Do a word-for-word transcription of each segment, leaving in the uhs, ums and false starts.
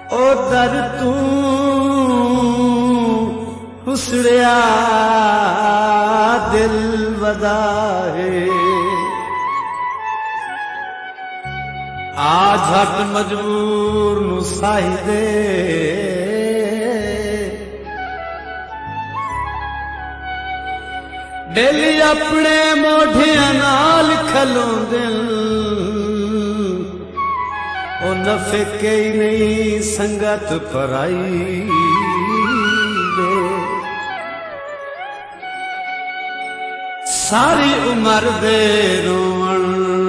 ओ दर तू हुसड़िया दिल वदाए आ झट मजबूर नु साही दे डेली अपने मोढिया नाल खलों दिल ओ नफे के ही नहीं संगत पराई दे सारी उम्र दे रोवण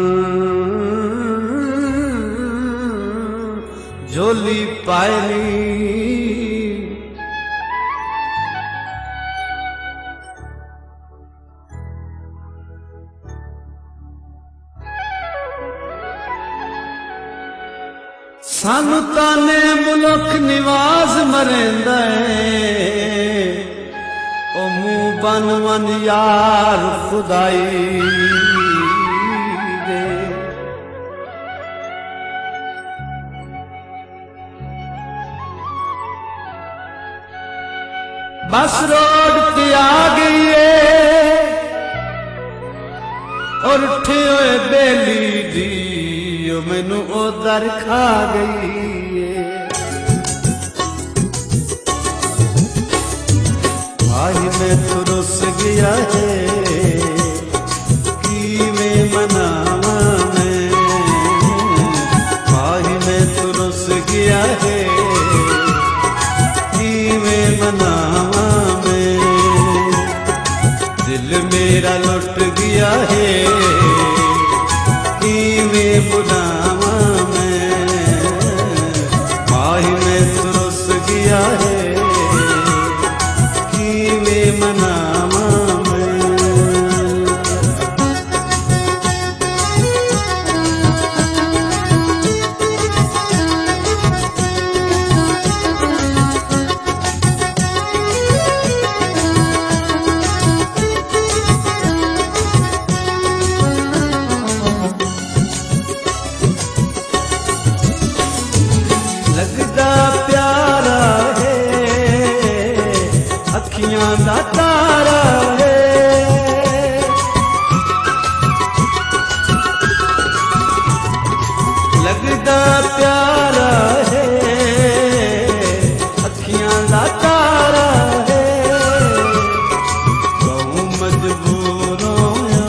झोली पायनी सानू ताने मुल्क निवाज मरेंदा है ओ मुंह बन वन यार खुदाई दे बस रोड ते आ गई है और उठे हुए बेली दी मैनू उधर खा गई है भाई मैं तो रुस गया है कि मैं मनावा मैं भाई मैं तो रुस गया है कि मैं मनावा मैं दिल मेरा लुट गया है कि मैं बुलावा मैं माही में तुरस गया है कि मैं मनावा मैं लगदा प्यारा है अखियां दा तारा है लगदा प्यारा है अखियां दा तारा है बहु मजबूर होया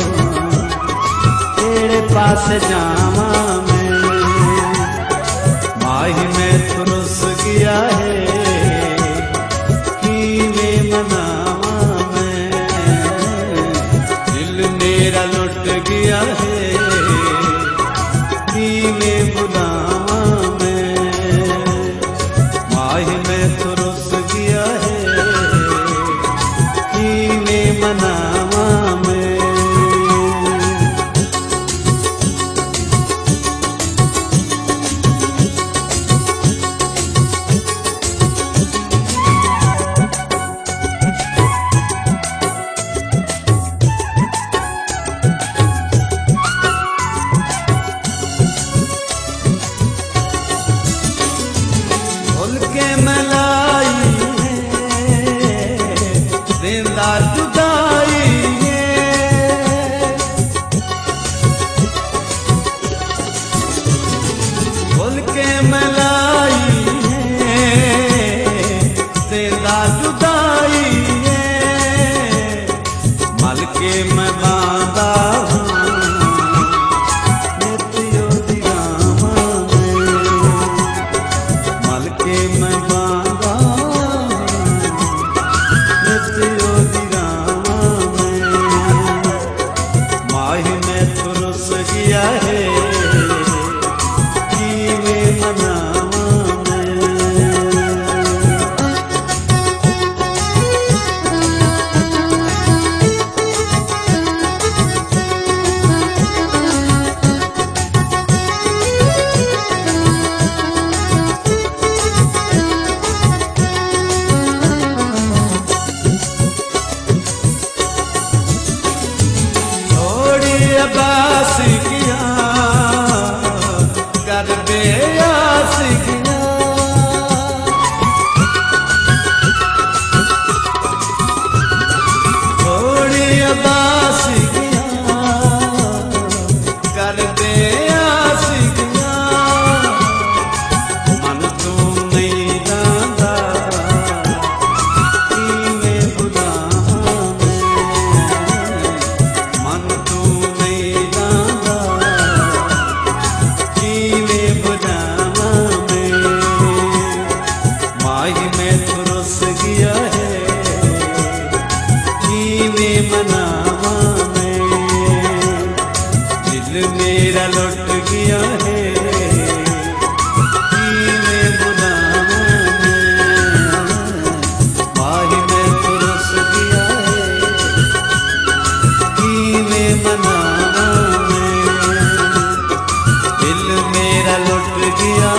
तेरे पास जावा माही में तुरस गया है कि मैं मनावा मैं दिल मेरा लुट गया है कि मैं बुलावा मैं माही में तुरस गया है कि मैं मनावा मैं अब्बास किया मेरा लुट गया है, कीने बुलाऊं मैं, माही मैं तो रुस गया है, कीने मनाऊं मैं, दिल मेरा लुट गया